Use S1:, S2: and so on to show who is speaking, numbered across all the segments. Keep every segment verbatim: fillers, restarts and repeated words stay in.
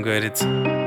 S1: говорится.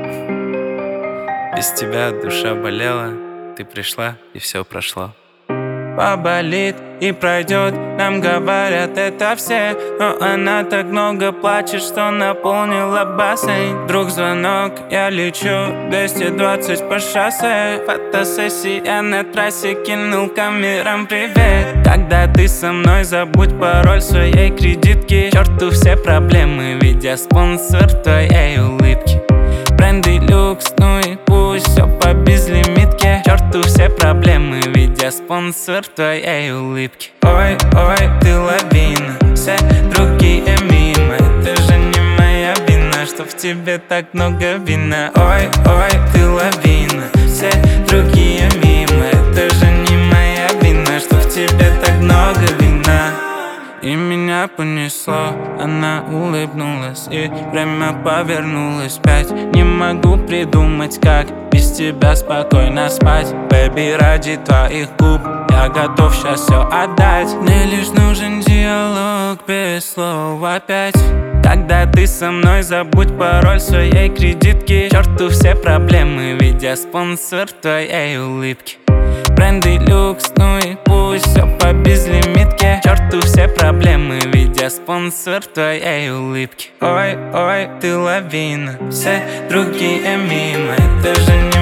S1: Без тебя душа болела, ты пришла, и все прошло. Поболит и пройдет, нам говорят это все, но она так много плачет, что наполнила бассейн. Вдруг звонок, я лечу двести двадцать по шоссе. Фотосессия на трассе, кинул камерам привет. Когда ты со мной, забудь пароль своей кредитки. К черту все проблемы, ведь я спонсор твоей улыбки. Бренды люкс, ну и пусть все по безлимитке. К черту все проблемы, ведь я спонсор твоей улыбки. Ой, ой, ты лавина, все другие мимо. Это же не моя вина, что в тебе так много вина. Ой, ой, ты лавина, все другие мимо. Это же не моя вина, что в тебе так много вина. И меня понесло, она улыбнулась, и время повернулось вспять. Не могу придумать, как без тебя спокойно спать. Бэби, ради твоих губ я готов сейчас все отдать. Мне лишь нужен диалог без слов опять. Когда ты со мной, забудь пароль своей кредитки. К черту все проблемы, ведь я спонсор твоей улыбки. Бренды люкс, ну и пусть все по безлимитке. К черту все проблемы, ведь я спонсор твоей улыбки. Ой, ой, ты лавина, все другие мимо. Это же не